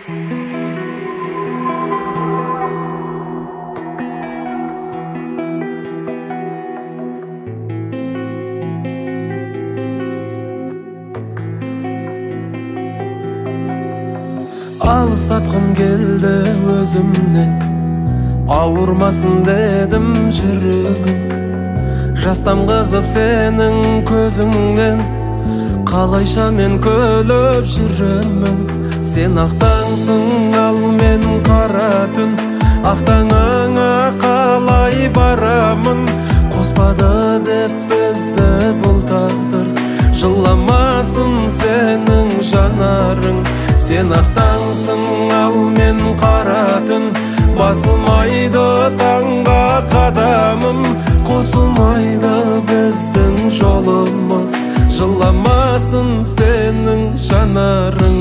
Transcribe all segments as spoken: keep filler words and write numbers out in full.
Алыстатқым келді өзімнен, ауырмасын дедім жүрегім. Жастам қызып сенің көзіңнен, қалайша мен күліп жүремін. Сен ақтаңсың, ал мен қара түн, ақтаңыңа қалай барамын. Қоспады деп бізді бұл тағдыр, жыламасын сенің жанарың. Сен ақтаңсың, ал мен қара түн, басылмайды таңға қадамым. Қосылмайды біздің жолымыз, жыламасын сенің жанарың.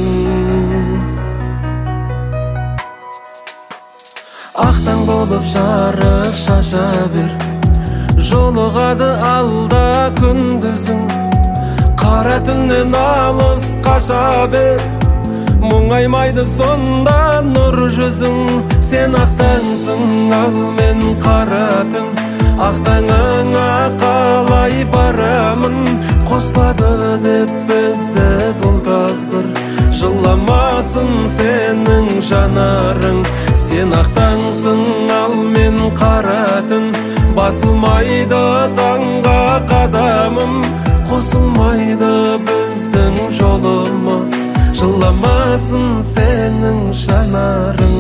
Ақтаң болып жарық шаша бер, жолығады алда күндізің. Қара түннен алыс қаша бер, мұңаймайды сонда нұр жүзің. Сен ақтаңсың, ал мен қара түн, ақтаңыңа қалай барамын. Қоспады деп бізді бұл тағдыр, жыламасын сенің жанарың. Сен ақтаңсың, ал мен қара түн, басылмайды таңға қадамым. Қосылмайды біздің жолымыз, жыламасын сенің жанарың.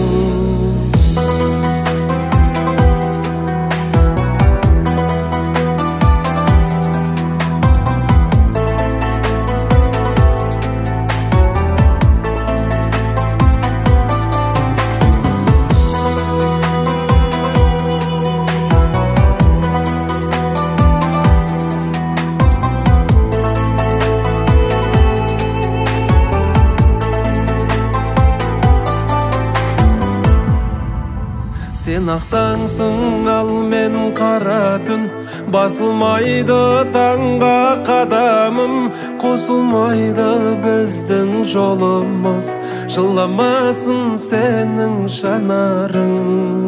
Сен ақтаңсың, ал мен қара түн, басылмайды таңға қадамым. Қосылмайды біздің жолымыз, жыламасын сенің жанарың.